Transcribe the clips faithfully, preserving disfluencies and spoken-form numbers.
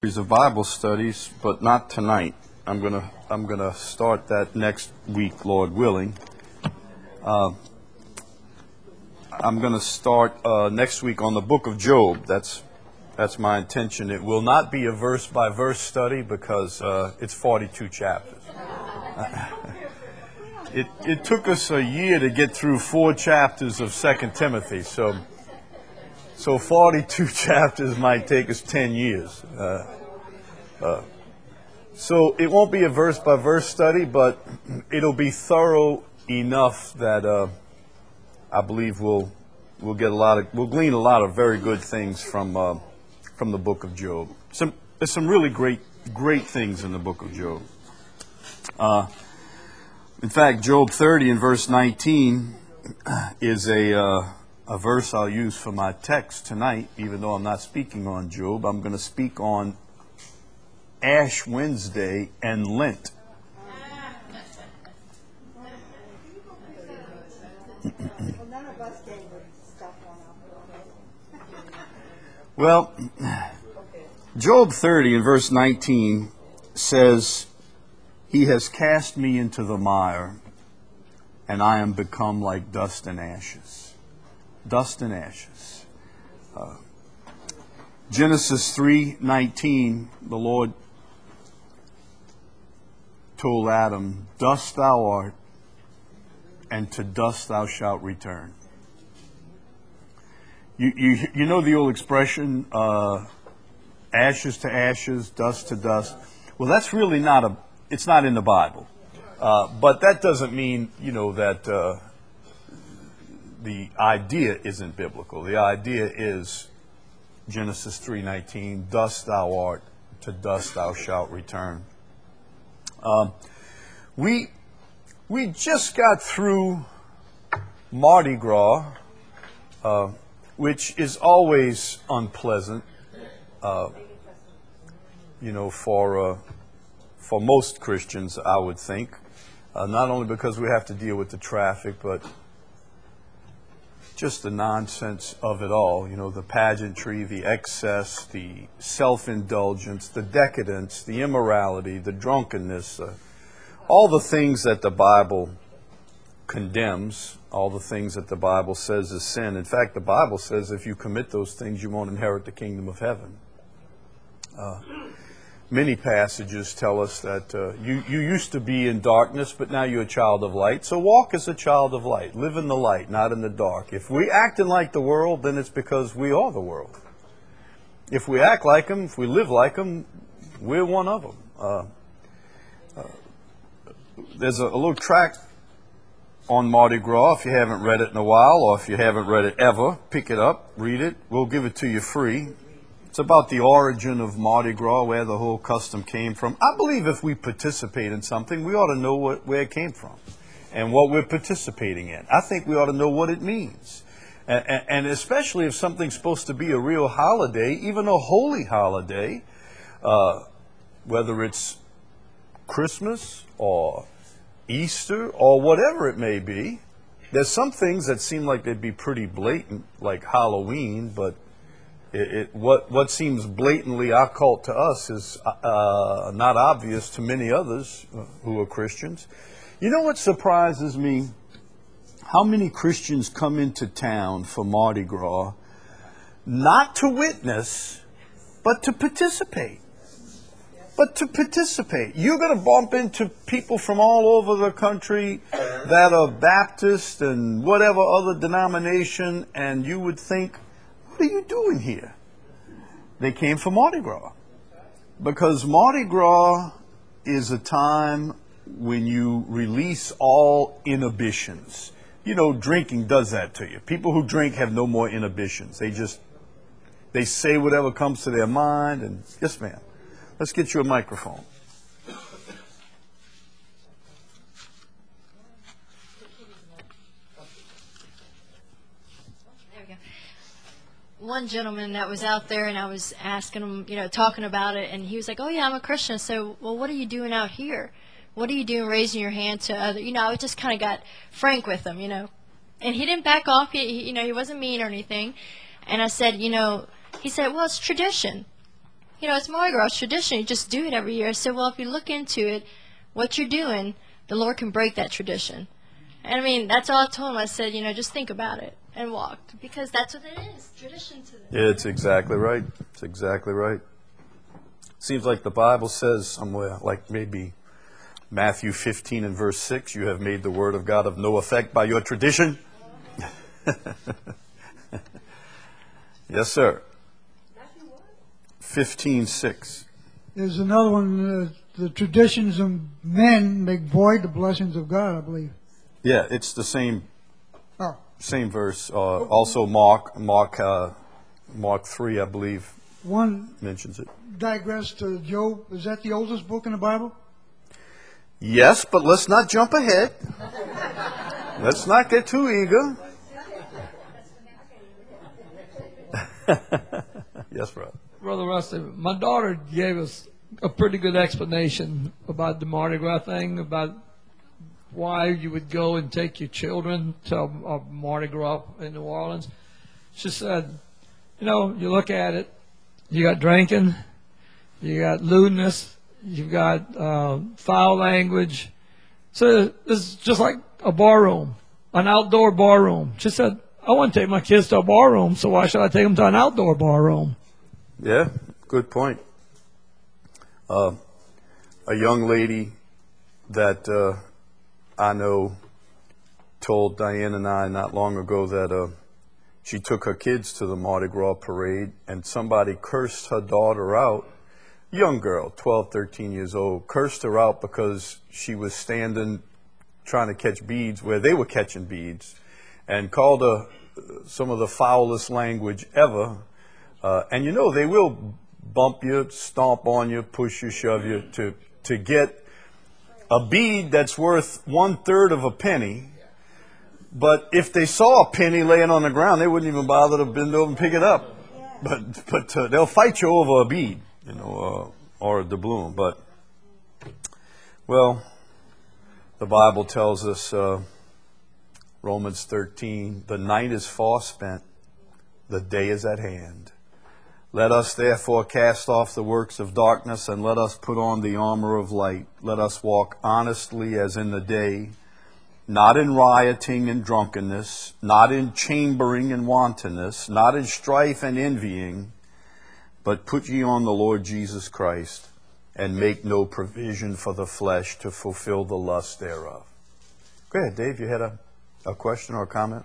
Of Bible studies, but not tonight. I'm gonna I'm gonna start that next week, Lord willing. Uh, I'm gonna start uh, next week on the book of Job. That's that's my intention. It will not be a verse by verse study because uh, it's forty-two chapters. it it took us a year to get through four chapters of Second Timothy, so. So forty-two chapters might take us ten years. Uh, uh, so it won't be a verse-by-verse study, but it'll be thorough enough that uh, I believe we'll we'll get a lot of we'll glean a lot of very good things from uh, from the book of Job. Some there's some really great great things in the book of Job. Uh, in fact, Job thirty and verse nineteen is a uh, A verse I'll use for my text tonight, even though I'm not speaking on Job. I'm going to speak on Ash Wednesday and Lent. Well, Job thirty and verse nineteen says, "He has cast me into the mire, and I am become like dust and ashes." Dust and ashes. Uh, Genesis three nineteen, the Lord told Adam, "Dust thou art, and to dust thou shalt return." You you you know the old expression, uh, ashes to ashes, dust to dust. Well, that's really not a. It's not in the Bible, uh, but that doesn't mean you know that. Uh, The idea isn't biblical. The idea is Genesis three nineteen, "Dust thou art, to dust thou shalt return." Um, we we just got through Mardi Gras, uh, which is always unpleasant, uh, you know, for uh, for most Christians, I would think. Uh, not only because we have to deal with the traffic, but just the nonsense of it all, you know, the pageantry, the excess, the self-indulgence, the decadence, the immorality, the drunkenness, uh, all the things that the Bible condemns, all the things that the Bible says is sin. In fact, the Bible says if you commit those things, you won't inherit the kingdom of heaven. Uh, Many passages tell us that uh, you, you used to be in darkness, but now you're a child of light. So walk as a child of light. Live in the light, not in the dark. If we acting like the world, then it's because we are the world. If we act like them, if we live like them, we're one of them. Uh, uh, there's a, a little tract on Mardi Gras, if you haven't read it in a while, or if you haven't read it ever, pick it up, read it. We'll give it to you free. It's about the origin of Mardi Gras, where the whole custom came from. I believe if we participate in something, we ought to know what, where it came from and what we're participating in. I think we ought to know what it means. And, and especially if something's supposed to be a real holiday, even a holy holiday, uh, whether it's Christmas or Easter or whatever it may be. There's some things that seem like they'd be pretty blatant, like Halloween, but It, it, what what seems blatantly occult to us is uh, not obvious to many others who are Christians. You know what surprises me? How many Christians come into town for Mardi Gras not to witness, but to participate. But to participate. You're going to bump into people from all over the country that are Baptist and whatever other denomination, and you would think, what are you doing here? They came for Mardi Gras. Because Mardi Gras is a time when you release all inhibitions. You know, drinking does that to you. People who drink have no more inhibitions. They just, they say whatever comes to their mind. And yes, ma'am. Let's get you a microphone. One gentleman that was out there, and I was asking him, you know, talking about it, and he was like, "Oh yeah, I'm a Christian." So, well, what are you doing out here? What are you doing, raising your hand to other? You know, I just kind of got frank with him, you know, and he didn't back off. He, he, you know, he wasn't mean or anything. And I said, you know, he said, "Well, it's tradition." you know, it's Mardi Gras tradition. You just do it every year. I said, well, if you look into it, what you're doing, the Lord can break that tradition. And I mean, that's all I told him. I said, you know, just think about it and walk, because that's what it is, tradition to them. Yeah, it's exactly right. It's exactly right. Seems like the Bible says somewhere, like maybe Matthew fifteen and verse six, you have made the word of God of no effect by your tradition. Yes, sir. fifteen six. There's another one, uh, the traditions of men make void the blessings of God, I believe. Yeah, it's the same Oh, same verse. Uh, also, Mark Mark uh, Mark three, I believe, one mentions it. digress to Job. Is that the oldest book in the Bible? Yes, but let's not jump ahead. Let's not get too eager. Yes, bro. Brother Rusty, my daughter gave us a pretty good explanation about the Mardi Gras thing, about why you would go and take your children to a, a Mardi Gras in New Orleans. She said, you know, you look at it, you got drinking, you got lewdness, you've got uh, foul language. So it's just like a bar room, an outdoor bar room. She said, I want to take my kids to a bar room, so why should I take them to an outdoor bar room? Yeah, good point. Uh, a young lady that uh, I know told Diane and I not long ago that uh, she took her kids to the Mardi Gras parade, and somebody cursed her daughter out. Young girl, twelve, thirteen years old, cursed her out because she was standing trying to catch beads where they were catching beads, and called her some of the foulest language ever. Uh, and you know, they will bump you, stomp on you, push you, shove you to, to get a bead that's worth one third of a penny. But if they saw a penny laying on the ground, they wouldn't even bother to bend over and pick it up. But but uh, they'll fight you over a bead, you know, uh, or a doubloon. But, well, the Bible tells us, uh, Romans thirteen, the night is far spent, the day is at hand. Let us therefore cast off the works of darkness, and let us put on the armor of light. Let us walk honestly as in the day, not in rioting and drunkenness, not in chambering and wantonness, not in strife and envying, but put ye on the Lord Jesus Christ, and make no provision for the flesh to fulfill the lust thereof. Go ahead, Dave, you had a, a question or a comment?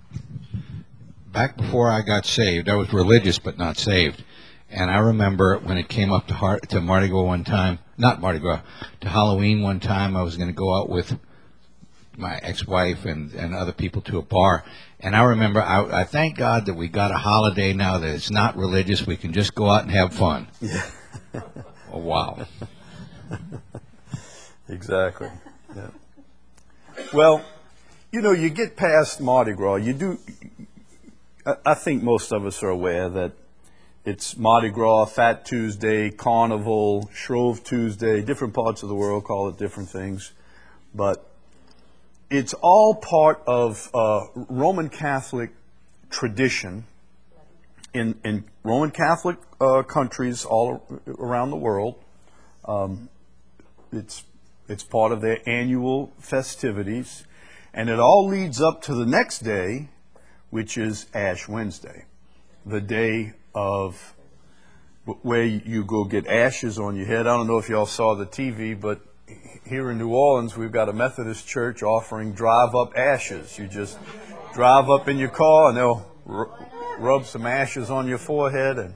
Back before I got saved, I was religious but not saved. And I remember when it came up to, Har- to Mardi Gras one time, not Mardi Gras, to Halloween one time, I was going to go out with my ex-wife and, and other people to a bar. And I remember, I, I thank God that we got a holiday now that it's not religious. We can just go out and have fun. Yeah. Oh, wow. Exactly. Yeah. Well, you know, you get past Mardi Gras, you do... I think most of us are aware that it's Mardi Gras, Fat Tuesday, Carnival, Shrove Tuesday. Different parts of the world call it different things. But it's all part of uh, Roman Catholic tradition in, in Roman Catholic uh, countries all around the world. Um, it's, it's part of their annual festivities. And it all leads up to the next day, which is Ash Wednesday, the day of where you go get ashes on your head. I don't know if y'all saw the T V, but here in New Orleans, we've got a Methodist church offering drive-up ashes. You just drive up in your car, and they'll r- rub some ashes on your forehead. And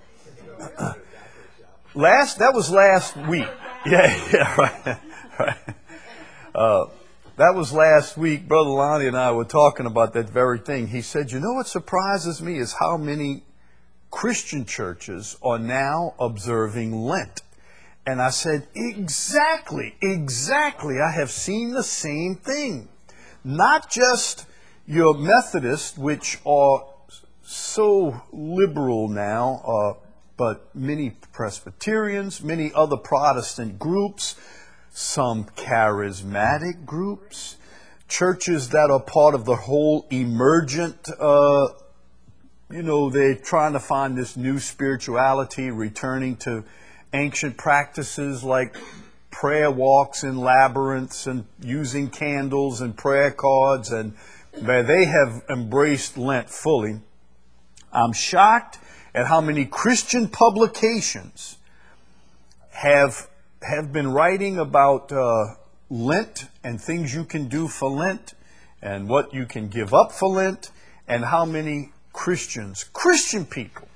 last that was last week. Yeah, yeah, right, right. Uh, That was last week. Brother Lonnie and I were talking about that very thing. He said, you know what surprises me is how many Christian churches are now observing Lent. And I said, exactly, exactly. I have seen the same thing. Not just your Methodists, which are so liberal now, uh, but many Presbyterians, many other Protestant groups, some charismatic groups, churches that are part of the whole emergent, uh, you know, they're trying to find this new spirituality, returning to ancient practices like prayer walks in labyrinths and using candles and prayer cards, and where they have embraced Lent fully. I'm shocked at how many Christian publications have have been writing about uh, Lent and things you can do for Lent and what you can give up for Lent, and how many Christians, Christian people,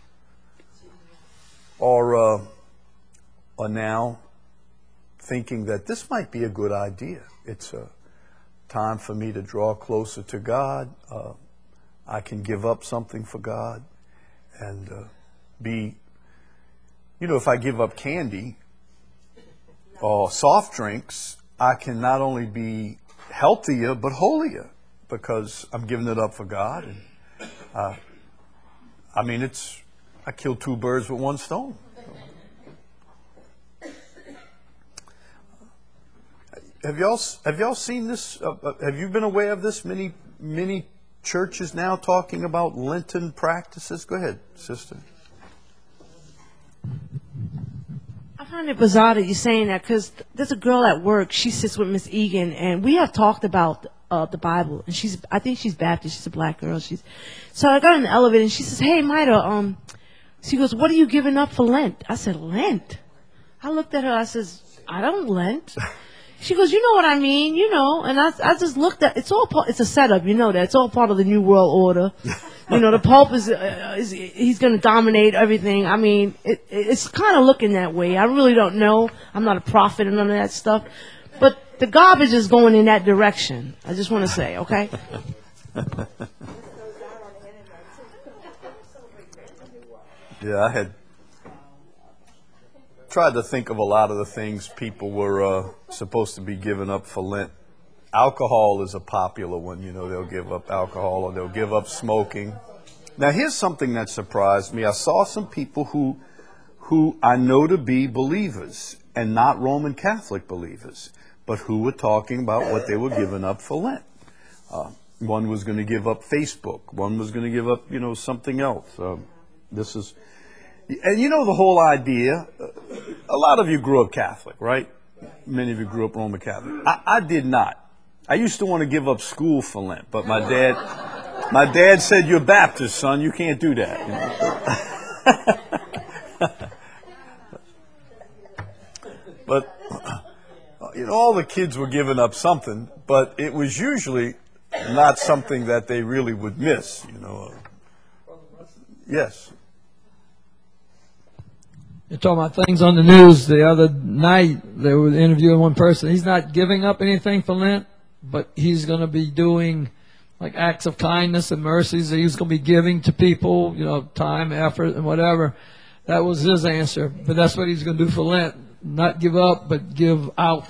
are uh, are now thinking that this might be a good idea. It's a time for me to draw closer to God. Uh, I can give up something for God and uh, be, you know, if I give up candy or soft drinks, I can not only be healthier but holier because I'm giving it up for God. And uh, I mean, it's I killed two birds with one stone. Have y'all have y'all seen this? Uh, uh, have you been aware of this? Many many churches now talking about Lenten practices. Go ahead, sister. I find it bizarre that you're saying that, because there's a girl at work. She sits with Miss Egan, and we have talked about uh, the Bible. And she's, I think she's Baptist. She's a black girl. She's, so I got in the elevator, and she says, "Hey, Maida, um," she goes, "What are you giving up for Lent?" I said, "Lent." I looked at her. I says, "I don't Lent." She goes, "You know what I mean, you know." And I, I just looked at, it's all part, it's a setup, you know that. It's all part of the New World Order. You know, the Pope is, uh, is he's going to dominate everything. I mean, it, it's kind of looking that way. I really don't know. I'm not a prophet and none of that stuff. But the garbage is going in that direction. I just want to say, okay? Yeah, I had tried to think of a lot of the things people were uh, supposed to be giving up for Lent. Alcohol is a popular one. You know, they'll give up alcohol or they'll give up smoking. Now, here's something that surprised me. I saw some people who, who I know to be believers and not Roman Catholic believers, but who were talking about what they were giving up for Lent. Uh, one was going to give up Facebook. One was going to give up, you know, something else. Uh, this is, and you know the whole idea. Uh, a lot of you grew up Catholic, right? Many of you grew up Roman Catholic. I, I did not. I used to want to give up school for Lent, but my dad, my dad said, "You're Baptist, son. You can't do that." You know? But you know, all the kids were giving up something, but it was usually not something that they really would miss. You know. Yes. You're talking about things on the news. The other night, they were interviewing one person. He's not giving up anything for Lent, but he's going to be doing like acts of kindness and mercies that he's going to be giving to people, you know, time, effort, and whatever. That was his answer. But that's what he's going to do for Lent. Not give up, but give out.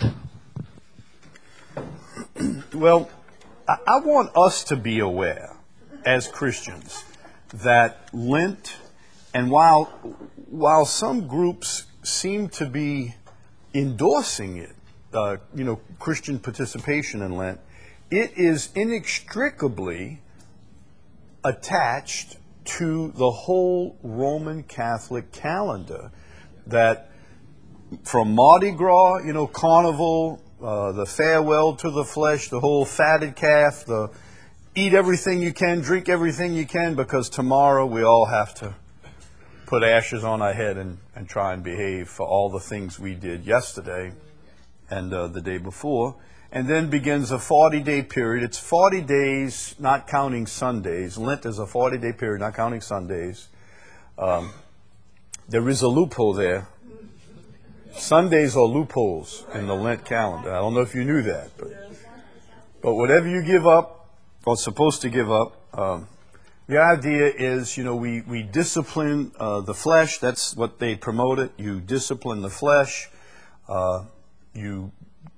Well, I, I want us to be aware as Christians that Lent, and while while some groups seem to be endorsing it, uh, you know, Christian participation in Lent, it is inextricably attached to the whole Roman Catholic calendar. That from Mardi Gras, you know, Carnival, uh, the farewell to the flesh, the whole fatted calf, the eat everything you can, drink everything you can, because tomorrow we all have to put ashes on our head and, and try and behave for all the things we did yesterday and uh, the day before. And then begins a forty-day period. It's forty days, not counting Sundays. Lent is a forty-day period, not counting Sundays. Um, there is a loophole there. Sundays are loopholes in the Lent calendar. I don't know if you knew that. But, but whatever you give up, or supposed to give up, um, the idea is, you know, we, we discipline uh, the flesh. That's what they promote it. You discipline the flesh. Uh, you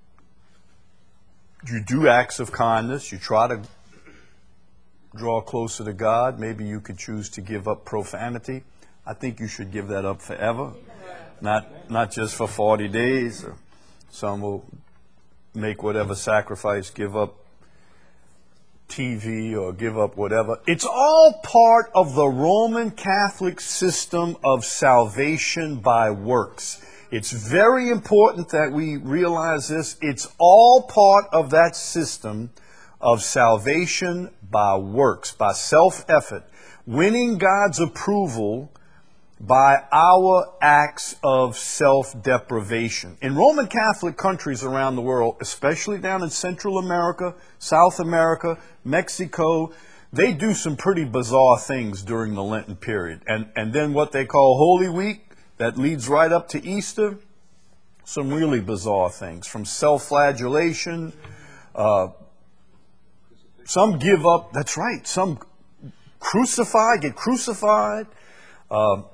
You do acts of kindness. You try to draw closer to God. Maybe you could choose to give up profanity. I think you should give that up forever, not not just for forty days. Some will make whatever sacrifice, give up T V or give up whatever. It's all part of the Roman Catholic system of salvation by works. It's very important that we realize this. It's all part of that system of salvation by works, by self-effort, winning God's approval by our acts of self-deprivation. In Roman Catholic countries around the world, especially down in Central America, South America, Mexico, they do some pretty bizarre things during the Lenten period. And, and then what they call Holy Week, that leads right up to Easter, some really bizarre things, from self-flagellation, uh, some give up, that's right, some crucify, get crucified. Uh,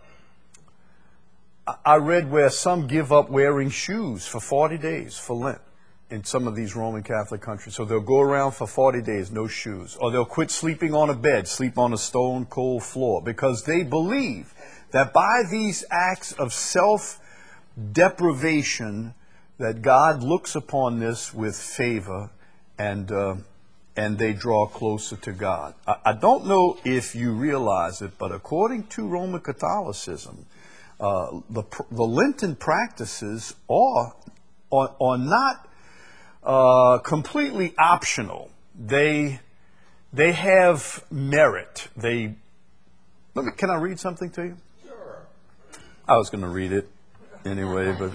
I read where some give up wearing shoes for forty days for Lent in some of these Roman Catholic countries. So they'll go around for forty days, no shoes. Or they'll quit sleeping on a bed, sleep on a stone cold floor, because they believe that by these acts of self-deprivation, that God looks upon this with favor, and uh, and they draw closer to God. I, I don't know if you realize it, but according to Roman Catholicism, uh, the the Lenten practices are are, are not uh, completely optional. They they have merit. They let me. Can I read something to you? Sure. I was going to read it anyway, but.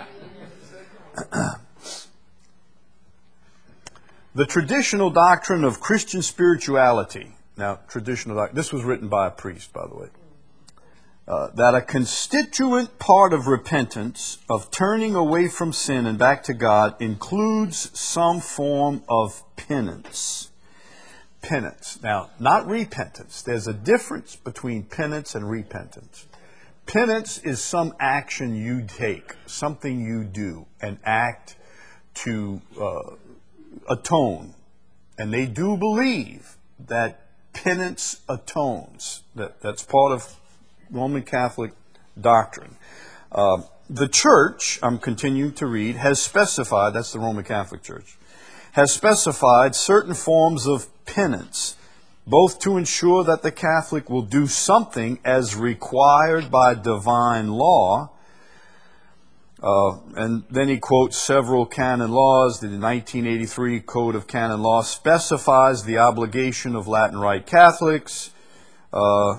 The traditional doctrine of Christian spirituality. Now, traditional doc- this was written by a priest, by the way. Uh, that a constituent part of repentance, of turning away from sin and back to God, includes some form of penance. Penance. Now, not repentance. There's a difference between penance and repentance. Penance is some action you take, something you do, an act to uh, atone. And they do believe that penance atones. That, that's part of Roman Catholic doctrine. Uh, the Church, I'm continuing to read, has specified, that's the Roman Catholic Church, has specified certain forms of penance, both to ensure that the Catholic will do something as required by divine law. Uh, and then he quotes several canon laws. The nineteen eighty-three Code of Canon Law specifies the obligation of Latin Rite Catholics, uh,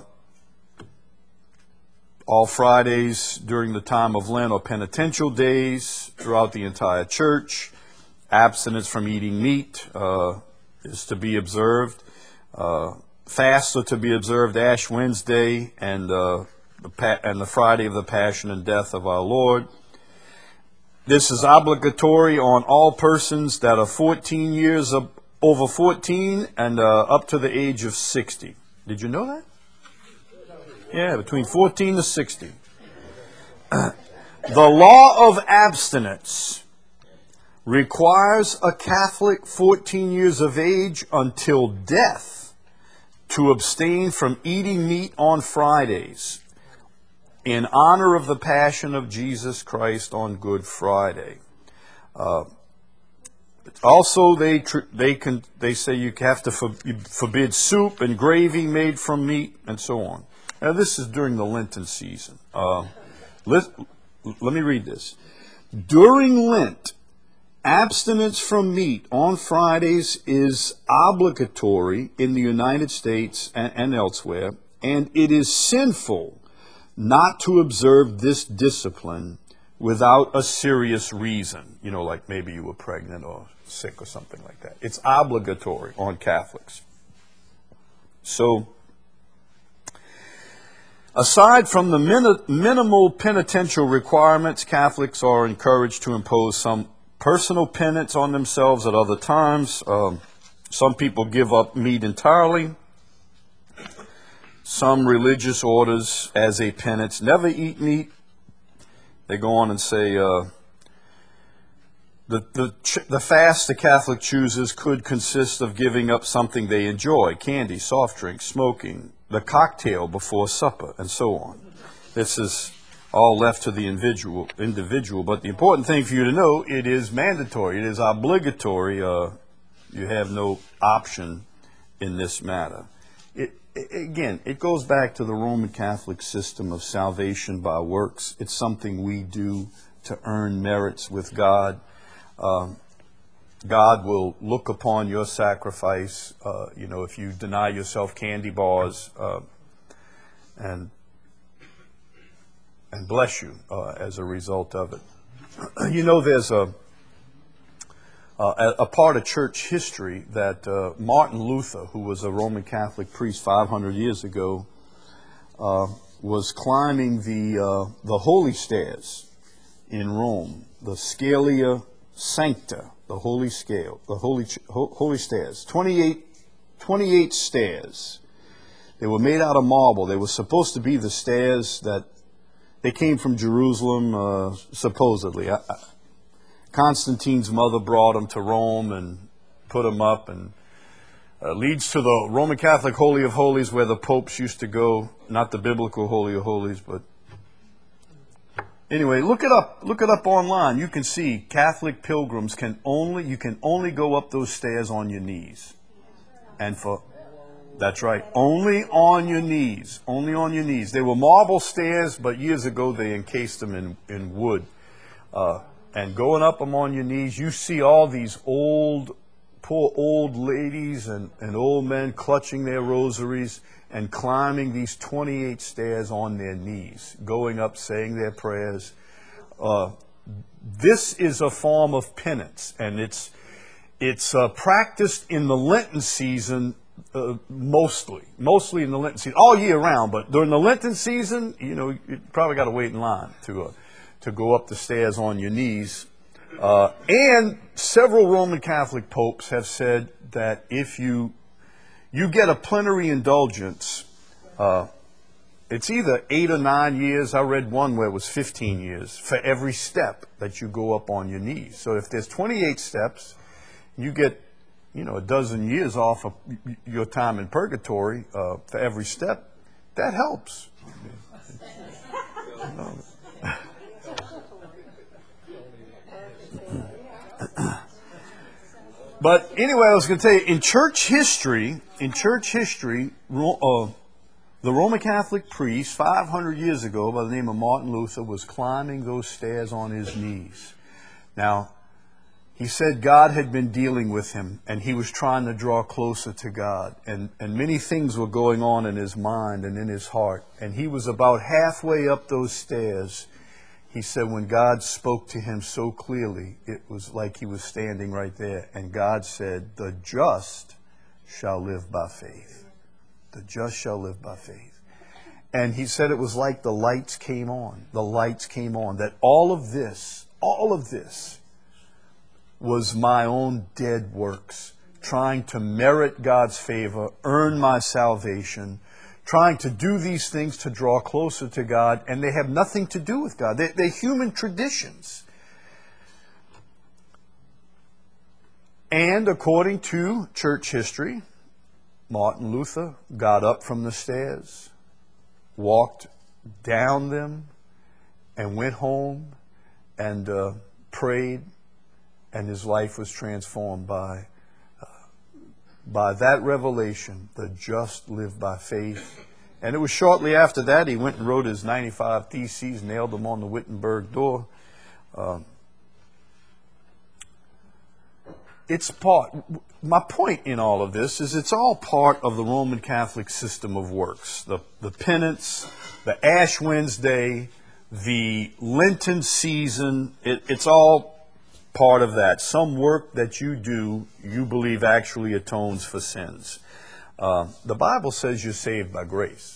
all Fridays during the time of Lent or penitential days throughout the entire church. Abstinence from eating meat uh, is to be observed. Uh, fasts are to be observed Ash Wednesday and, uh, the pa- and the Friday of the Passion and Death of our Lord. This is obligatory on all persons that are fourteen years of, over fourteen and uh, up to the age of sixty. Did you know that? Yeah, between fourteen to sixty. The law of abstinence requires a Catholic fourteen years of age until death to abstain from eating meat on Fridays in honor of the Passion of Jesus Christ on Good Friday. Uh, also, they tr- they can they say you have to for- you forbid soup and gravy made from meat and so on. Now, this is during the Lenten season. Uh, let, let me read this. During Lent, abstinence from meat on Fridays is obligatory in the United States and, and elsewhere, and it is sinful not to observe this discipline without a serious reason. You know, like maybe you were pregnant or sick or something like that. It's obligatory on Catholics. So, aside from the min- minimal penitential requirements, Catholics are encouraged to impose some personal penance on themselves at other times. Um, some people give up meat entirely. Some religious orders, as a penance, never eat meat. They go on and say uh, the, the, ch- the fast the Catholic chooses could consist of giving up something they enjoy, candy, soft drinks, smoking, the cocktail before supper, and so on. This is all left to the individual, individual. But the important thing for you to know, it is mandatory. It is obligatory. Uh, you have no option in this matter. It, it, again, it goes back to the Roman Catholic system of salvation by works. It's something we do to earn merits with God. Um, God will look upon your sacrifice, uh, you know, if you deny yourself candy bars, uh, and and bless you uh, as a result of it. You know, there's a uh, a part of church history that uh, Martin Luther, who was a Roman Catholic priest five hundred years ago, uh, was climbing the uh, the holy stairs in Rome, the Scalia Sancta, the holy scale, the holy holy stairs, twenty-eight, twenty-eight stairs. They were made out of marble. They were supposed to be the stairs that they came from Jerusalem, uh, supposedly. I, I, Constantine's mother brought them to Rome and put them up, and uh, leads to the Roman Catholic Holy of Holies, where the popes used to go. Not the biblical Holy of Holies, but anyway, look it up. Look it up online. You can see Catholic pilgrims can only you can only go up those stairs on your knees, and for that's right, only on your knees, only on your knees. They were marble stairs, but years ago they encased them in in wood. Uh, and going up them on your knees, you see all these old, poor old ladies and, and old men clutching their rosaries and climbing these twenty-eight stairs on their knees, going up, saying their prayers. Uh, this is a form of penance, and it's it's uh, practiced in the Lenten season uh, mostly, mostly in the Lenten season, all year round. But during the Lenten season, you know, you probably got to wait in line to uh, to go up the stairs on your knees. Uh, and several Roman Catholic popes have said that if you you get a plenary indulgence, uh, it's either eight or nine years. I read one where it was fifteen years for every step that you go up on your knees. So if there's twenty-eight steps, you get, you know, a dozen years off of your time in purgatory uh, for every step. That helps. But anyway, I was going to tell you, in church history, in church history, uh, the Roman Catholic priest five hundred years ago by the name of Martin Luther was climbing those stairs on his knees. Now, he said God had been dealing with him, and he was trying to draw closer to God. And, and many things were going on in his mind and in his heart. And he was about halfway up those stairs. He said when God spoke to him so clearly, it was like he was standing right there. And God said, "The just shall live by faith. The just shall live by faith." And he said it was like the lights came on. The lights came on. That all of this, all of this was my own dead works, trying to merit God's favor, earn my salvation, trying to do these things to draw closer to God, and they have nothing to do with God. They're, they're human traditions. And according to church history, Martin Luther got up from the stairs, walked down them, and went home and uh, prayed, and his life was transformed by By that revelation. The just live by faith. And it was shortly after that he went and wrote his ninety-five Theses, nailed them on the Wittenberg door. Um, it's part, my point in all of this is it's all part of the Roman Catholic system of works. The, the penance, the Ash Wednesday, the Lenten season, it, it's all part of that. Some work that you do, you believe actually atones for sins. Uh, the Bible says you're saved by grace.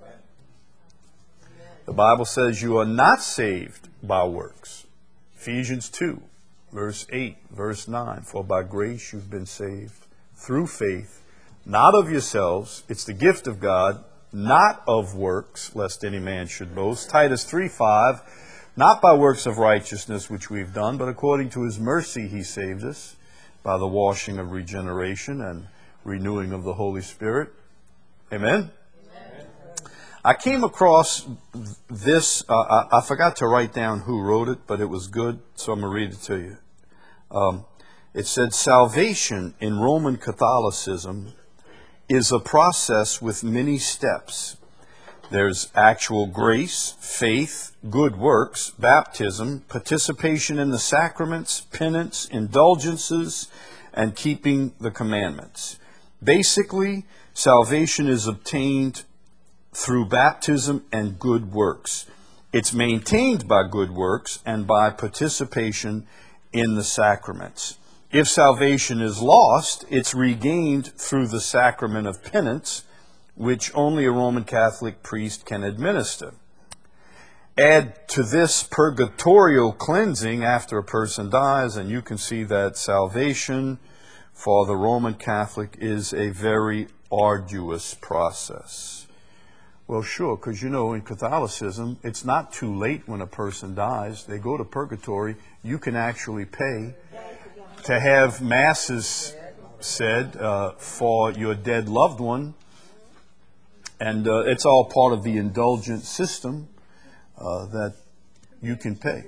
The Bible says you are not saved by works. Ephesians two, verse eight, verse nine. For by grace you've been saved through faith, not of yourselves. It's the gift of God, not of works, lest any man should boast. Titus three five. Not by works of righteousness which we've done, but according to his mercy he saved us by the washing of regeneration and renewing of the Holy Spirit. Amen? Amen. I came across this, uh, I, I forgot to write down who wrote it, but it was good, so I'm going to read it to you. Um, it said, salvation in Roman Catholicism is a process with many steps. There's actual grace, faith, good works, baptism, participation in the sacraments, penance, indulgences, and keeping the commandments. Basically, salvation is obtained through baptism and good works. It's maintained by good works and by participation in the sacraments. If salvation is lost, it's regained through the sacrament of penance, which only a Roman Catholic priest can administer. Add to this purgatorial cleansing after a person dies, and you can see that salvation for the Roman Catholic is a very arduous process. Well, sure, because you know in Catholicism, it's not too late when a person dies. They go to purgatory. You can actually pay to have masses said uh, for your dead loved one. And uh, it's all part of the indulgent system uh, that you can pay.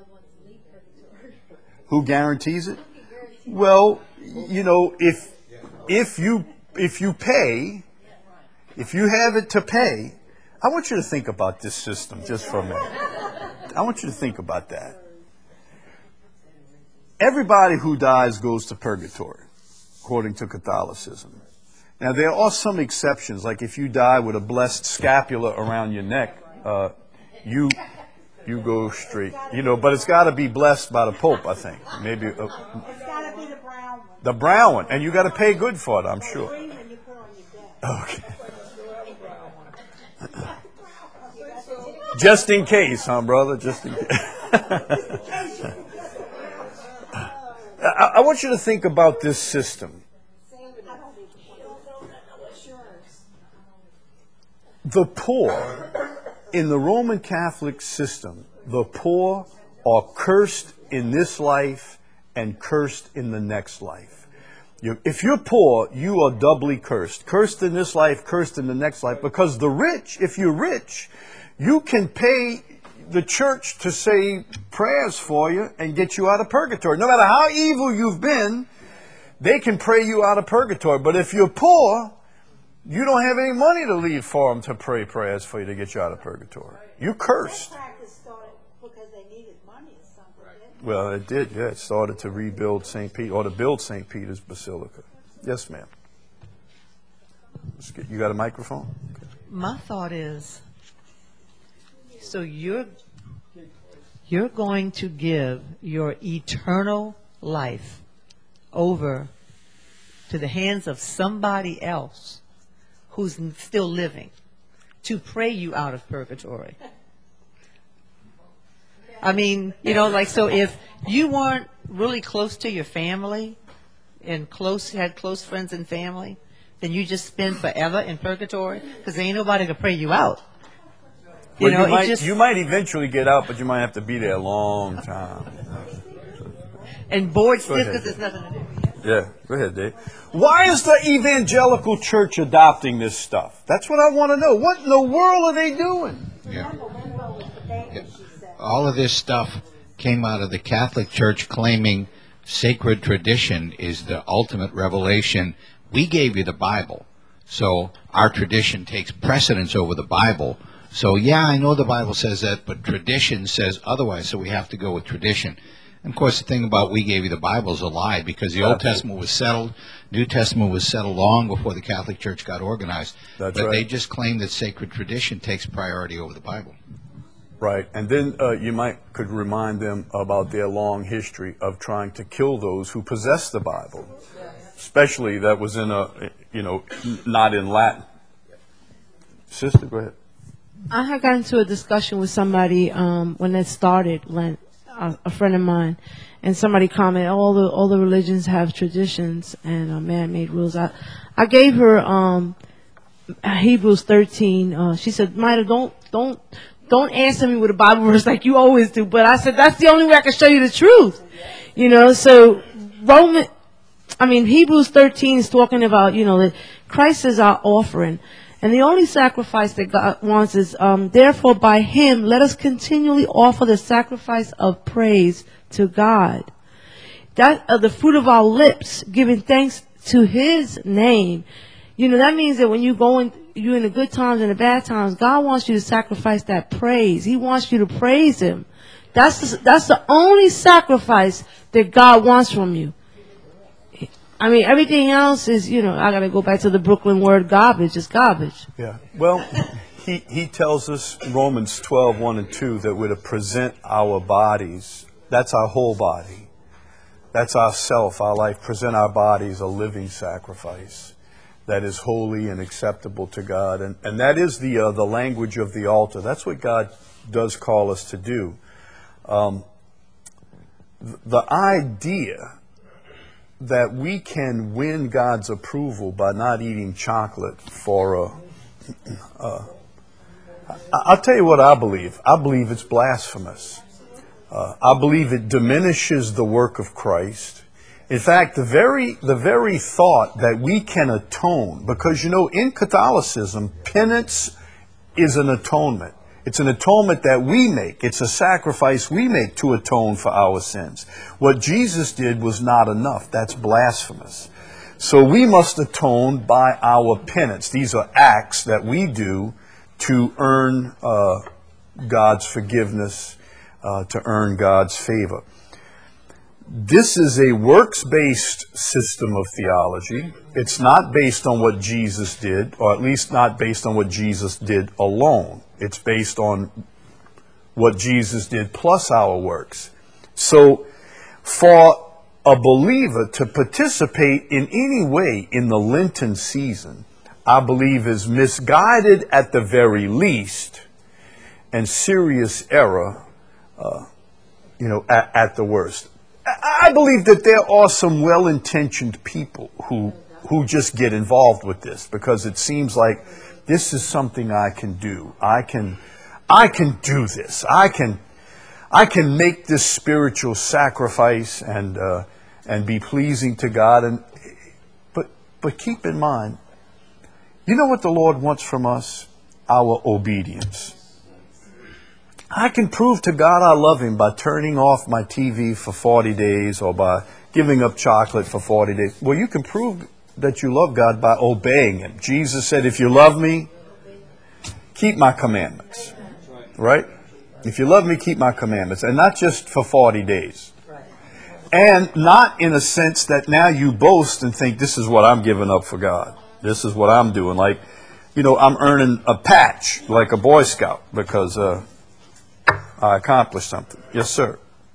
Who guarantees it? Well, you know, if if you if you pay, if you have it to pay, I want you to think about this system just for a minute. I want you to think about that. Everybody who dies goes to purgatory, according to Catholicism. Now, there are some exceptions, like if you die with a blessed scapula around your neck, uh, you you go straight. You know, but it's got to be blessed by the Pope, I think. Maybe uh, It's got to be the brown one. the brown one, and you got to pay good for it, I'm The sure. green one you put on your desk. Okay. Just in case, huh, brother? Just in case. I, I want you to think about this system. The poor, in the Roman Catholic system, the poor are cursed in this life and cursed in the next life. You, if you're poor, you are doubly cursed. Cursed in this life, cursed in the next life. Because the rich, if you're rich, you can pay the church to say prayers for you and get you out of purgatory. No matter how evil you've been, they can pray you out of purgatory. But if you're poor, you don't have any money to leave for them to pray prayers for you to get you out of purgatory. You're cursed. That practice started because they needed money or something, didn't it? Well, it did, yeah. It started to rebuild Saint Peter, or to build Saint Peter's Basilica. Yes, ma'am. Let's get- You got a microphone? Okay. My thought is, so you're you're going to give your eternal life over to the hands of somebody else who's n- still living to pray you out of purgatory. I mean, you know, like, so if you weren't really close to your family and close had close friends and family, then you just spend forever in purgatory because ain't nobody to pray you out. You Well, know, you, might, it just you might eventually get out, but you might have to be there a long time. and bored Go stiff ahead. because there's nothing to do. Yeah, go ahead, Dave. Why is the evangelical church adopting this stuff? That's what I want to know. What in the world are they doing? Yeah. Yeah. All of this stuff came out of the Catholic Church claiming sacred tradition is the ultimate revelation. We gave you the Bible, so our tradition takes precedence over the Bible. So, yeah, I know the Bible says that, but tradition says otherwise, so we have to go with tradition. And, of course, the thing about we gave you the Bible is a lie, because the Old Absolutely. Testament was settled, New Testament was settled long before the Catholic Church got organized. That's but they right. just claim that sacred tradition takes priority over the Bible. Right, and then uh, you might could remind them about their long history of trying to kill those who possess the Bible, especially that was in a, you know, n- not in Latin. Sister, go ahead. I had gotten into a discussion with somebody um, when it started, when a, a friend of mine, and somebody commented, all the all the religions have traditions and uh, man-made rules. I I gave her um, Hebrews thirteen. Uh, she said, "Maida, don't don't don't answer me with a Bible verse like you always do." But I said, "That's the only way I can show you the truth." You know, so Roman. I mean, Hebrews thirteen is talking about, you know, that Christ is our offering. And the only sacrifice that God wants is, um, therefore by him, let us continually offer the sacrifice of praise to God. That uh, the fruit of our lips, giving thanks to his name. You know, that means that when you go in, you in the good times and the bad times, God wants you to sacrifice that praise. He wants you to praise him. That's the, that's the only sacrifice that God wants from you. I mean, everything else is, you know, I got to go back to the Brooklyn word garbage. It's garbage. Yeah. Well, he, he tells us in Romans twelve, one and two that we're to present our bodies. That's our whole body. That's our self, our life. Present our bodies a living sacrifice that is holy and acceptable to God. And, and that is the, uh, the language of the altar. That's what God does call us to do. Um, th- the idea that we can win God's approval by not eating chocolate for a... Uh, I'll tell you what I believe. I believe it's blasphemous. Uh, I believe it diminishes the work of Christ. In fact, the very the very thought that we can atone, because, you know, in Catholicism, penance is an atonement. It's an atonement that we make. It's a sacrifice we make to atone for our sins. What Jesus did was not enough. That's blasphemous. So we must atone by our penance. These are acts that we do to earn uh, God's forgiveness, uh, to earn God's favor. This is a works-based system of theology. It's not based on what Jesus did, or at least not based on what Jesus did alone. It's based on what Jesus did plus our works. So for a believer to participate in any way in the Lenten season, I believe is misguided at the very least, and serious error, uh, you know, at, at the worst. I believe that there are some well-intentioned people who who just get involved with this because it seems like this is something I can do. I can I can do this. I can I can make this spiritual sacrifice and uh, and be pleasing to God. And but but keep in mind, you know what the Lord wants from us? Our obedience. I can prove to God I love Him by turning off my T V for forty days or by giving up chocolate for forty days. Well, you can prove that you love God by obeying Him. Jesus said, if you love me, keep my commandments. Right? If you love me, keep my commandments. And not just for forty days. And not in a sense that now you boast and think, this is what I'm giving up for God. This is what I'm doing. Like, you know, I'm earning a patch like a Boy Scout because... Uh, I accomplished something. Yes, sir.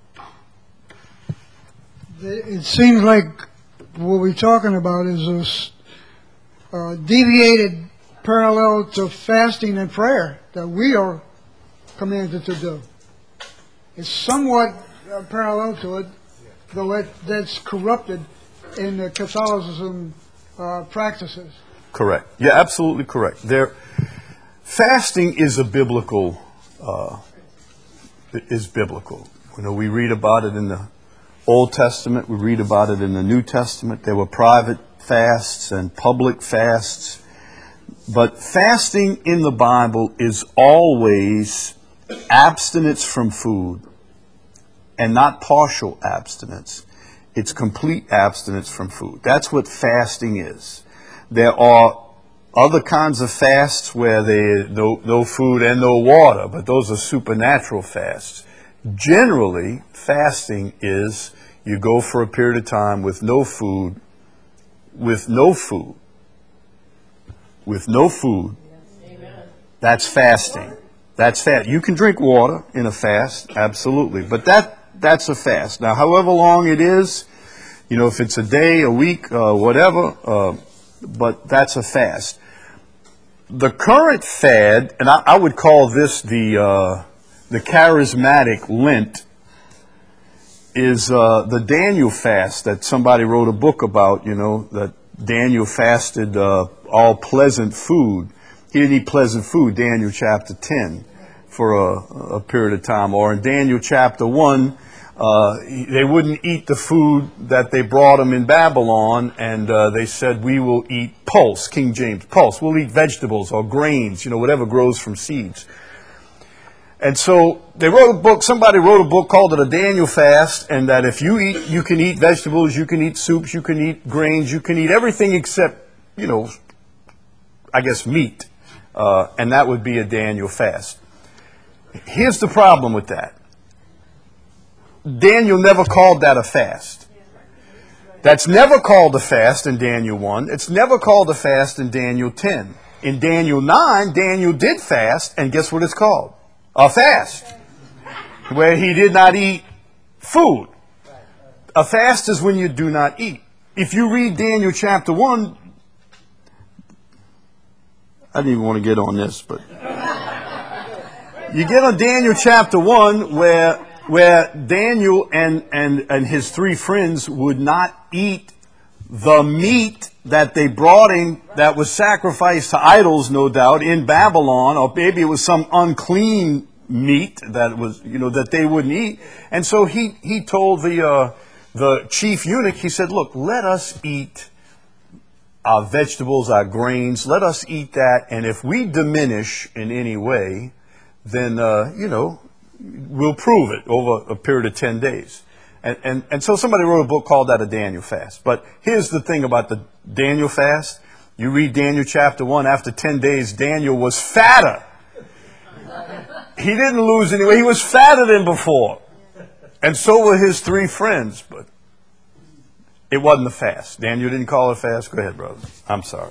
It seems like what we're talking about is a s- uh, deviated parallel to fasting and prayer that we are commanded to do. It's somewhat uh, parallel to it, though it, that's corrupted in the Catholicism uh, practices. Correct. Yeah, absolutely correct. There, fasting is a biblical uh is biblical. You know, we read about it in the Old Testament. We read about it in the New Testament. There were private fasts and public fasts. But fasting in the Bible is always abstinence from food and not partial abstinence. It's complete abstinence from food. That's what fasting is. There are other kinds of fasts where there no no food and no water, but those are supernatural fasts. Generally, fasting is you go for a period of time with no food, with no food, with no food. That's fasting. That's fast. You can drink water in a fast, absolutely, but that that's a fast. Now, however long it is, you know, if it's a day, a week, uh, whatever, uh, but that's a fast. The current fad, and I, I would call this the uh, the charismatic Lent, is uh, the Daniel fast that somebody wrote a book about. You know, that Daniel fasted uh, all pleasant food. He didn't eat pleasant food, Daniel chapter ten, for a, a period of time. Or in Daniel chapter one, uh, they wouldn't eat the food that they brought them in Babylon, and uh, they said, we will eat pulse, King James, pulse. We'll eat vegetables or grains, you know, whatever grows from seeds. And so they wrote a book, somebody wrote a book called it a Daniel fast, and that if you eat, you can eat vegetables, you can eat soups, you can eat grains, you can eat everything except, you know, I guess, meat, uh, and that would be a Daniel fast. Here's the problem with that. Daniel never called that a fast. That's never called a fast in Daniel one. It's never called a fast in Daniel ten. In Daniel nine, Daniel did fast, and guess what it's called? A fast, where he did not eat food. A fast is when you do not eat. If you read Daniel chapter one, I didn't even want to get on this, but you get on Daniel chapter one where where Daniel and, and, and his three friends would not eat the meat that they brought in that was sacrificed to idols, no doubt, in Babylon, or maybe it was some unclean meat that was, you know, that they wouldn't eat. And so he, he told the, uh, the chief eunuch, he said, look, let us eat our vegetables, our grains, let us eat that, and if we diminish in any way, then, uh, you know, we'll prove it over a period of ten days. And, and, and so somebody wrote a book called that a Daniel fast. But here's the thing about the Daniel fast. You read Daniel chapter one, after ten days, Daniel was fatter. He didn't lose any weight. He was fatter than before. And so were his three friends. But it wasn't a fast. Daniel didn't call it a fast. Go ahead, brother. I'm sorry.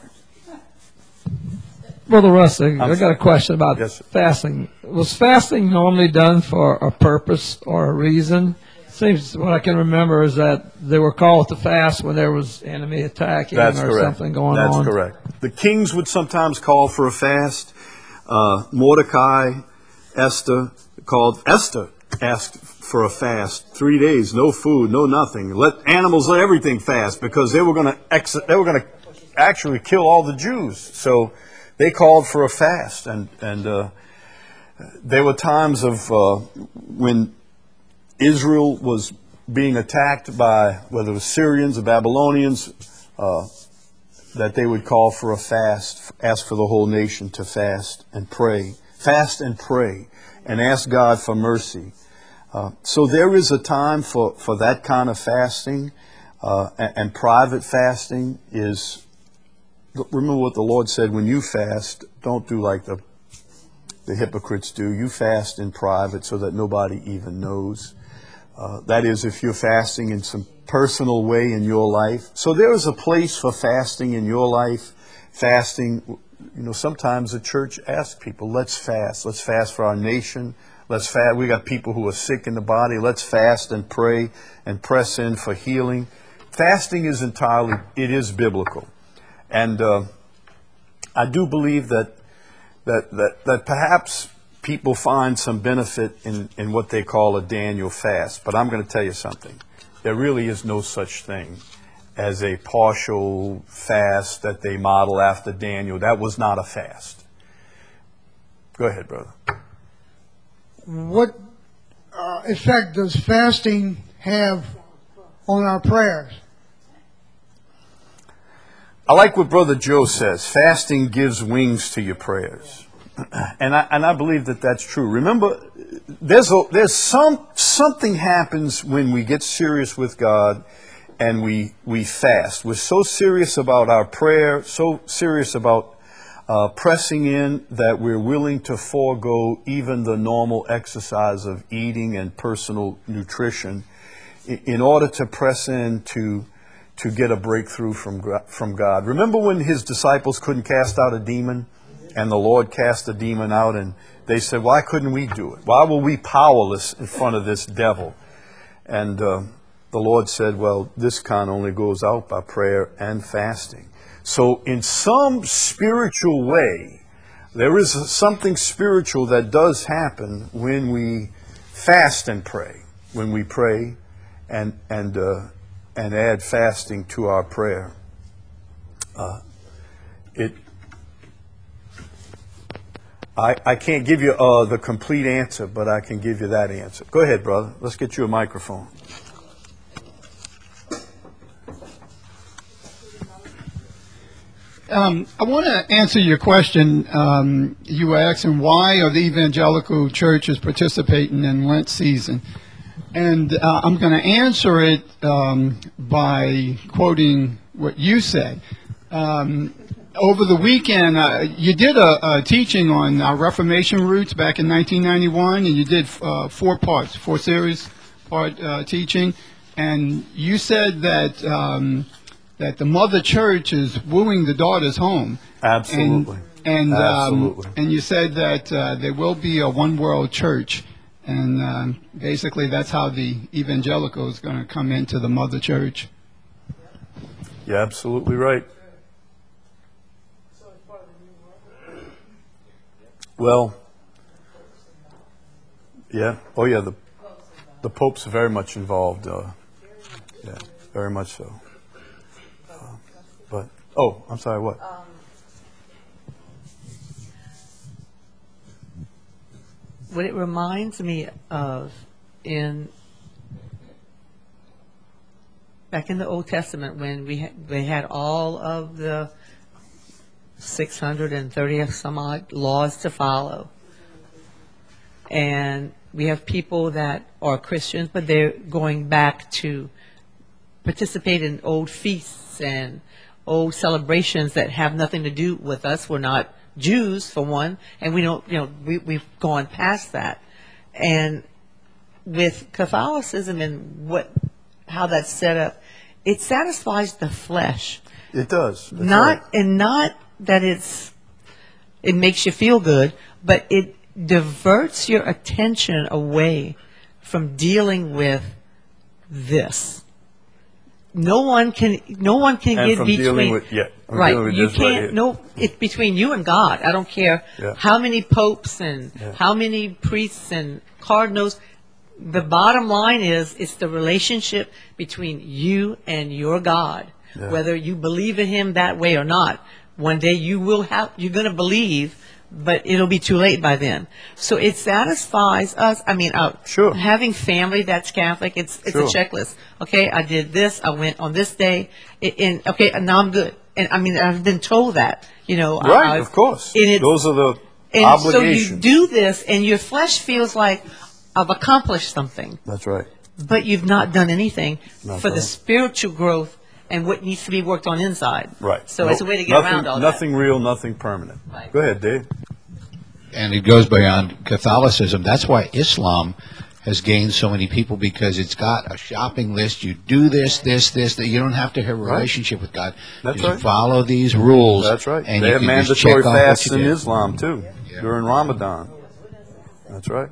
Brother Russ, I I got a question about Yes, sir. fasting. Was fasting normally done for a purpose or a reason? Seems what I can remember is that they were called to fast when there was enemy attacking That's or correct. something going That's on. That's correct. The kings would sometimes call for a fast. Uh, Mordecai, Esther, called Esther asked for a fast, three days, no food, no nothing. Let animals, let everything fast, because they were going to ex- they were going to actually kill all the Jews. So they called for a fast, and and uh, there were times of uh, when Israel was being attacked by whether it was Syrians or Babylonians, uh, that they would call for a fast, ask for the whole nation to fast and pray, fast and pray, and ask God for mercy. Uh, so there is a time for, for that kind of fasting, uh, and, and private fasting is. Remember what the Lord said, when you fast, don't do like the the hypocrites do. You fast in private so that nobody even knows. Uh, that is, if you're fasting in some personal way in your life. So there is a place for fasting in your life. Fasting, you know, sometimes the church asks people, let's fast. Let's fast for our nation. Let's fast. We got people who are sick in the body. Let's fast and pray and press in for healing. Fasting is entirely, it is biblical. And uh, I do believe that, that that that perhaps people find some benefit in, in what they call a Daniel fast. But I'm going to tell you something. There really is no such thing as a partial fast that they model after Daniel. That was not a fast. Go ahead, brother. What uh, effect does fasting have on our prayers? I like what Brother Joe says. Fasting gives wings to your prayers. And I, and I believe that that's true. Remember, there's a, there's some something happens when we get serious with God and we we fast. We're so serious about our prayer, so serious about uh, pressing in, that we're willing to forego even the normal exercise of eating and personal nutrition in, in order to press in to to get a breakthrough from from God. Remember when his disciples couldn't cast out a demon, and the Lord cast the demon out, and they said, why couldn't we do it? Why were we powerless in front of this devil? And uh, the Lord said, well, this kind only goes out by prayer and fasting. So in some spiritual way, there is something spiritual that does happen when we fast and pray, when we pray and and uh, and add fasting to our prayer. Uh, it. I, I can't give you uh, the complete answer, but I can give you that answer. Go ahead, brother. Let's get you a microphone. Um, I want to answer your question. Um, you were asking why are the evangelical churches participating in Lent season? And uh, I'm going to answer it um, by quoting what you said. Um, over the weekend, uh, you did a, a teaching on our Reformation roots back in nineteen ninety-one, and you did uh, four parts, four series part uh, teaching, and you said that um, that the mother church is wooing the daughters home. Absolutely. And, and, Absolutely. Um, and you said that uh, there will be a one world church, and um, basically that's how the evangelical is going to come into the mother church. You're absolutely right. Well, yeah. Oh, yeah. The the Pope's very much involved. Uh, yeah, very much so. Uh, but oh, I'm sorry. What? What it reminds me of in back in the Old Testament when we had, they had all of the six hundred thirty some odd laws to follow. And we have people that are Christians, but they're going back to participate in old feasts and old celebrations that have nothing to do with us. We're not Jews, for one, and we don't, you know, we, we've gone past that. And with Catholicism and what, how that's set up, it satisfies the flesh. It does. That's Not, right. and not that it's, it makes you feel good, but it diverts your attention away from dealing with this. No one can, no one can And get from between. dealing with yeah, I'm Right, dealing with you this right here. can't. No, it's between you and God. I don't care Yeah. how many popes and Yeah. how many priests and cardinals. The bottom line is, it's the relationship between you and your God. Yeah. Whether you believe in Him that way or not, one day you will have. You're going to believe, but it'll be too late by then. So it satisfies us. I mean, uh, Sure. having family that's Catholic, it's it's Sure. a checklist. Okay, I did this. I went on this day, it, and okay, and now I'm good. And I mean, I've been told that. You know, Right, I, of course. and it's- Those are the and obligations. so you do this, and your flesh feels like I've accomplished something, That's right. but you've not done anything Not for the right. spiritual growth and what needs to be worked on inside. Right. So Nope. it's a way to get nothing, around all Nothing real, nothing permanent. Right. Go ahead, Dave. And it goes beyond Catholicism. That's why Islam has gained so many people, because it's got a shopping list. You do this, this, this. That you don't have to have a relationship with God. That's Just right. follow these rules. That's right. And they you have can just mandatory check off what fasts you in did. Islam too Yeah. during Ramadan. That's right.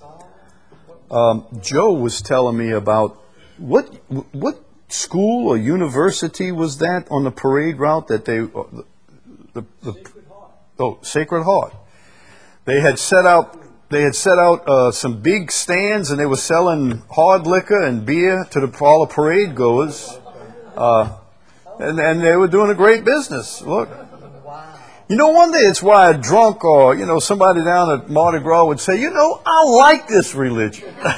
Um, Joe was telling me about what what school or university was that on the parade route that they uh, the, the, the oh Sacred Heart. They had set out they had set out uh, some big stands, and they were selling hard liquor and beer to the for all the parade goers, uh, and and they were doing a great business. Look. You know, one day it's why a drunk or, you know, somebody down at Mardi Gras would say, you know, I like this religion. Go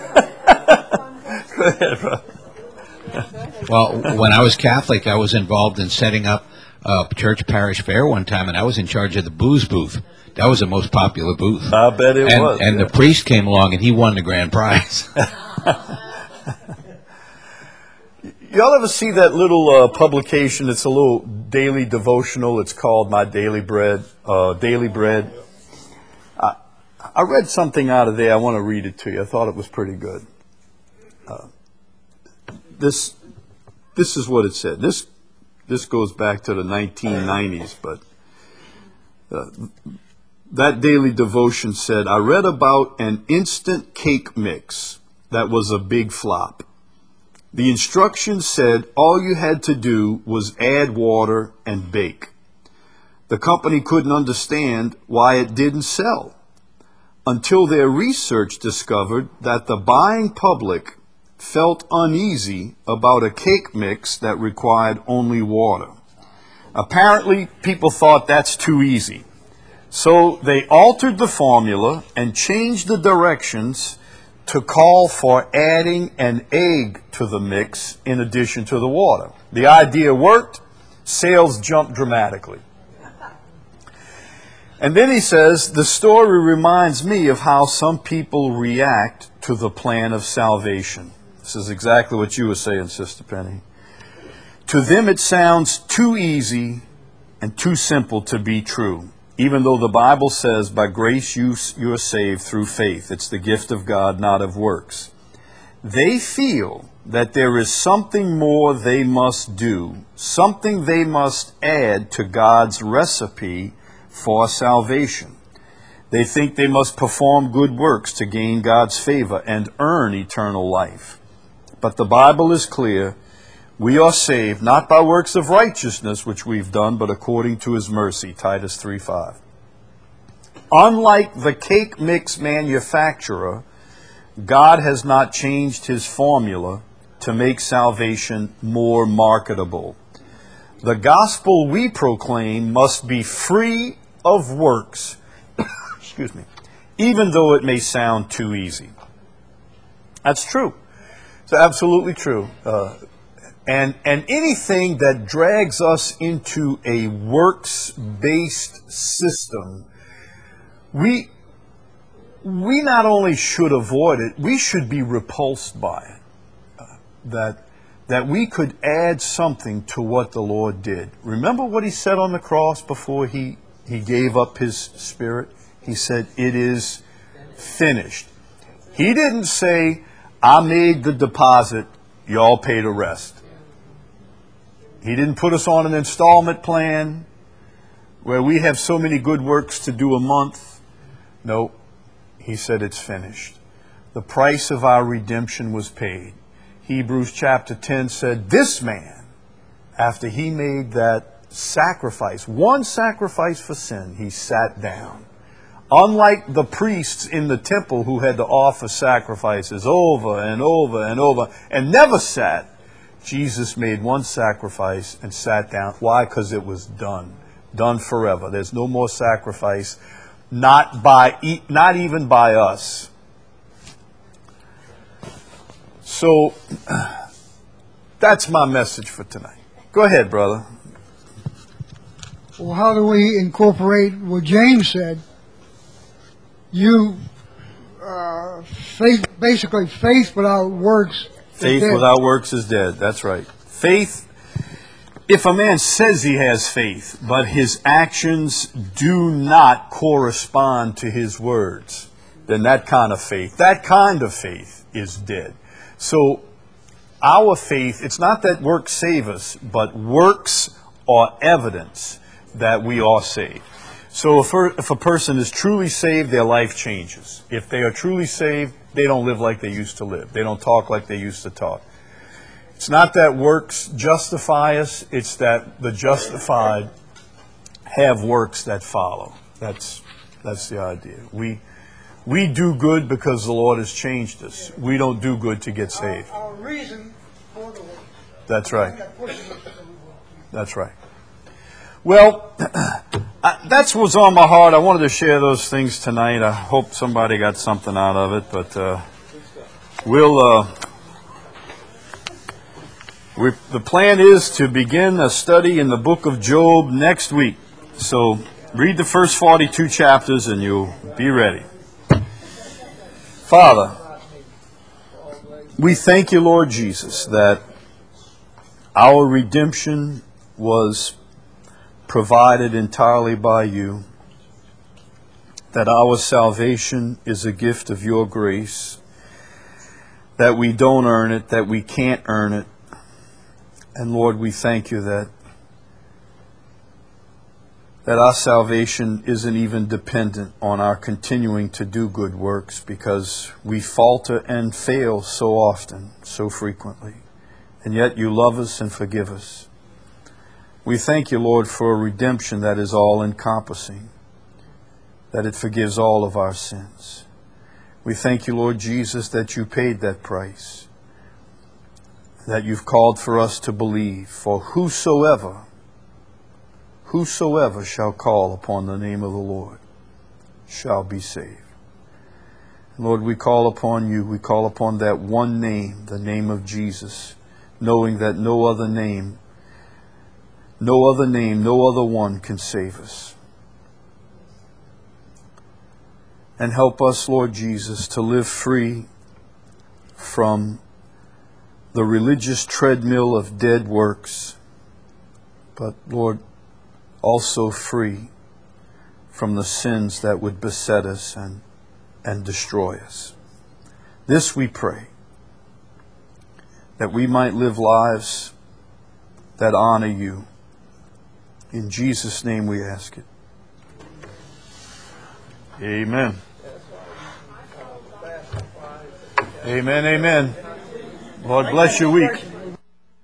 ahead, bro. Well, when I was Catholic, I was involved in setting up a church parish fair one time, and I was in charge of the booze booth. That was the most popular booth. I bet it and, was. And yeah. the priest came along, and he won the grand prize. Y'all ever see that little uh, publication? It's a little daily devotional. It's called My Daily Bread. Uh, Daily Bread. I, I read something out of there. I want to read it to you. I thought it was pretty good. Uh, this, this is what it said. This, this goes back to the nineteen nineties, but uh, that daily devotion said, I read about an instant cake mix that was a big flop. The instructions said all you had to do was add water and bake. The company couldn't understand why it didn't sell until their research discovered that the buying public felt uneasy about a cake mix that required only water. Apparently, people thought that's too easy. So they altered the formula and changed the directions to call for adding an egg to the mix in addition to the water. The idea worked. Sales jumped dramatically. And then he says, the story reminds me of how some people react to the plan of salvation. This is exactly what you were saying, Sister Penny. To them it sounds too easy, and too simple to be true. Even though the Bible says, by grace you, you are saved through faith. It's the gift of God, not of works. They feel that there is something more they must do, something they must add to God's recipe for salvation. They think they must perform good works to gain God's favor and earn eternal life. But the Bible is clear. We are saved not by works of righteousness, which we've done, but according to his mercy, Titus three five. Unlike the cake mix manufacturer, God has not changed his formula to make salvation more marketable. The gospel we proclaim must be free of works, excuse me, even though it may sound too easy. That's true. It's absolutely true. Uh, And, and anything that drags us into a works-based system, we, we not only should avoid it, we should be repulsed by it. Uh, that, that we could add something to what the Lord did. Remember what he said on the cross before he, he gave up his spirit? He said, "It is finished." He didn't say, "I made the deposit, y'all pay the rest." He didn't put us on an installment plan where we have so many good works to do a month. No, he said it's finished. The price of our redemption was paid. Hebrews chapter ten said this man, after he made that sacrifice, one sacrifice for sin, he sat down. Unlike the priests in the temple who had to offer sacrifices over and over and over and never sat, Jesus made one sacrifice and sat down. Why? Because it was done. Done forever. There's no more sacrifice, not by, not even by us. So, that's my message for tonight. Go ahead, brother. Well, how do we incorporate what James said? You, uh, faith, basically, faith without works. Faith without works is dead. That's right. Faith, if a man says he has faith, but his actions do not correspond to his words, then that kind of faith, that kind of faith is dead. So our faith, it's not that works save us, but works are evidence that we are saved. So if, if a person is truly saved, their life changes. If they are truly saved, they don't live like they used to live. They don't talk like they used to talk. It's not that works justify us. It's that the justified have works that follow. That's that's the idea. We we do good because the Lord has changed us. We don't do good to get saved. Our, our reason for the work. That's right. That's right. Well, I, that's what's on my heart. I wanted to share those things tonight. I hope somebody got something out of it. But uh, we'll. Uh, we, the plan is to begin a study in the book of Job next week. So read the first forty-two chapters, and you'll be ready. Father, we thank you, Lord Jesus, that our redemption was provided entirely by you, that our salvation is a gift of your grace, that we don't earn it, that we can't earn it. And Lord, we thank you that that our salvation isn't even dependent on our continuing to do good works, because we falter and fail so often, so frequently. And yet you love us and forgive us. We thank you, Lord, for a redemption that is all-encompassing, that it forgives all of our sins. We thank you, Lord Jesus, that you paid that price, that you've called for us to believe. For whosoever, whosoever shall call upon the name of the Lord shall be saved. Lord, we call upon you. We call upon that one name, the name of Jesus, knowing that no other name No other name, no other one can save us. And help us, Lord Jesus, to live free from the religious treadmill of dead works. But, Lord, also free from the sins that would beset us and, and destroy us. This we pray, that we might live lives that honor you. In Jesus' name we ask it. Amen. Amen, amen. Lord bless your week.